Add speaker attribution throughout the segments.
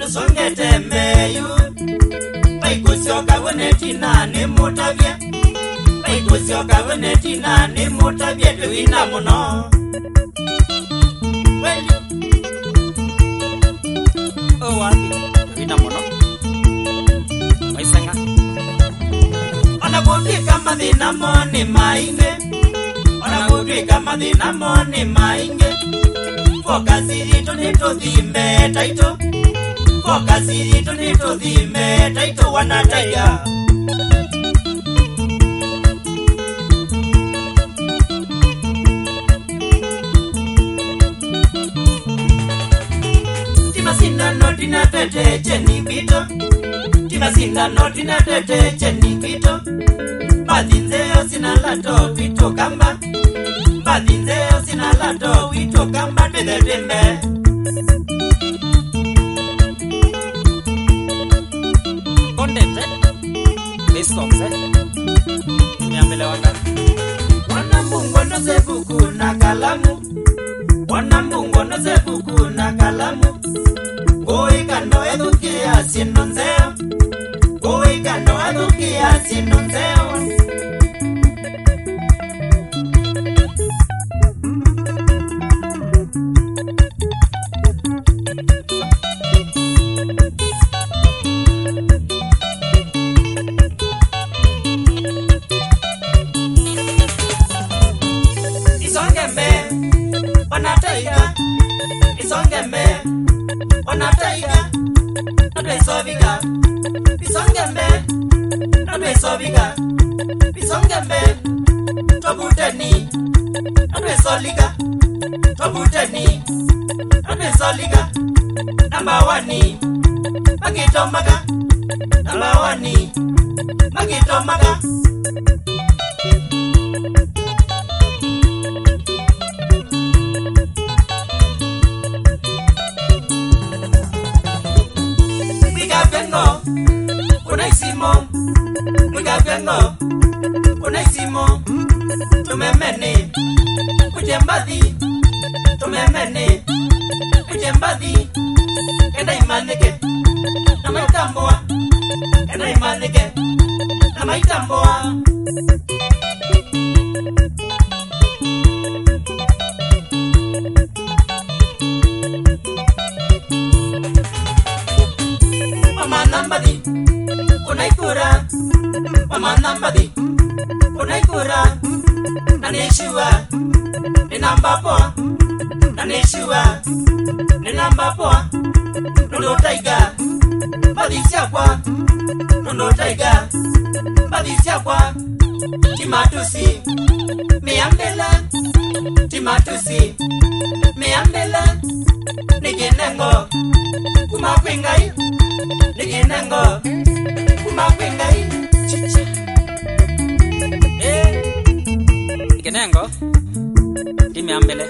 Speaker 1: Ando songete meyu Paikusioka wenetina ni mutabye Paikusioka wenetina ni mutabye Tuina muno Weli Oh wapi Tuina muno Waisenga Onagudika madhina moni mainge Onagudika madhina moni mainge Fokasiri tunito dhimbe taito Fokasiri tunito dhimbe taito wanataya Timasinda notina tete cheni pito Timasinda notina tete cheni pito Badinzeo sinalato pito kamba Badinzeo sinalato pito kamba Tete tembe Kondete Bisokse Miambele wanga Wanambungo no sebuku na kalamu Wanambungo no sebuku na kalamu Goigano edukia sinonzeo Goigano edukia sinonzeo Onataiga Adwesoviga Bisongembe Adwesoviga Bisongembe Tobuteni Adwesoliga Tobuteni Adwesoliga Number 1 Magitomaga Number 1 Magitomaga Mwigavengo Unaisimo Tumemene Ujembadhi Tumemene Ujembadhi Kenda imanike Namaitamboa Kenda imanike Namaitamboa Mama nambadi Unaikura Mama nambadi Unaikura Nanishua Ninambapoa Nanishua Ninambapoa Nundotaiga Badisiakwa Nundotaiga Badisiakwa Timatusi Miambela Timatusi Miambela Nikinengo Kumakwingai Nikinengo Kumakwingai Chicha Nikinengo Timiambele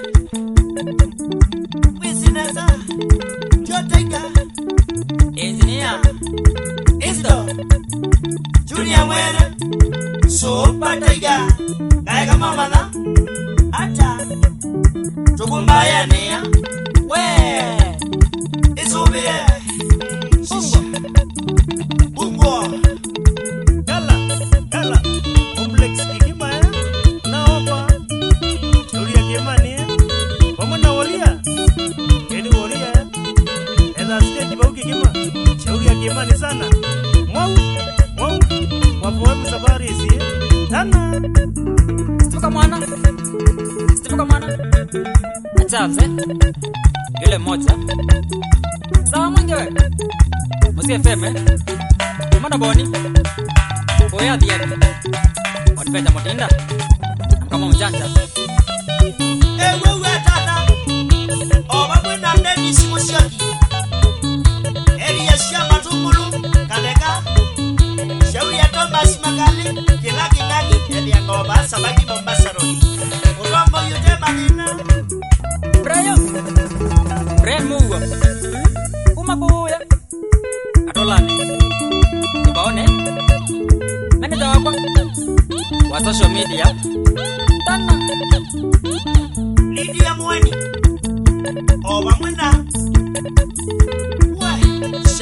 Speaker 1: Wisineza Jotega Engineer Isto Junior Mwere Sopa Taiga Gaiga Mamana Ata Tukumbaya Nia We Isobie Bungo Gala Complex Kikima Naopa Churia Kimani Wamuna Walia Edi Walia Eda State Bauki Kima Churia Kimani sana Mwau Wafuwemu safari isi Tana Stipuka mwana Achaze Yule moja Sawa mwengewe Musi FM Mwana boni Oya diya Wanipenda mutinda Kama mjanja Ewe tata Oba mwena mneni simusiaki Eri ya shia matungulu Kalega Shauri ya Thomas Magali Kila kingani Eri ya ngoba Sabaki Mombasa Road Urombo yute madina Brian Mungo Umabuya Atolani Tubaone Meneja wako Wa social media Tana Lydia Mweni Oba mwena Wai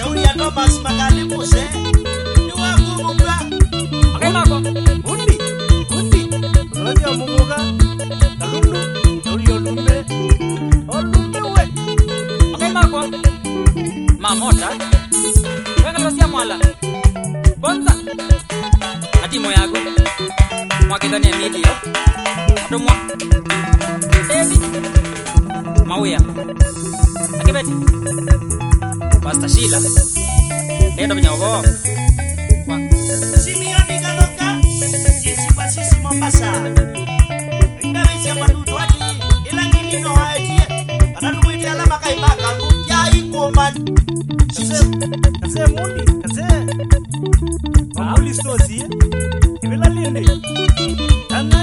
Speaker 1: Thomas Magali Mose. Ni wangu mbwa.
Speaker 2: Akaimako. Undi. Unajua mugoga. Kalundu. Ndio lumbe. Olumbe we. Akaimako. Mamota. Wenga losia mwala. Bonza. Atimo yago. Mwaketani ya media. Atomwa. Ezi. Mauya. Akibeti. Basta Sheila. Ndio binyogo.
Speaker 1: Simioni Galoka. Sisi basisi Mombasa. Ndabisi madudu hadi ila ngini no haiti. Anatuwiti alama kaibaka ya ikoman.
Speaker 2: Kase mundi, kase. Amuli stozi. Ibela linde. Ana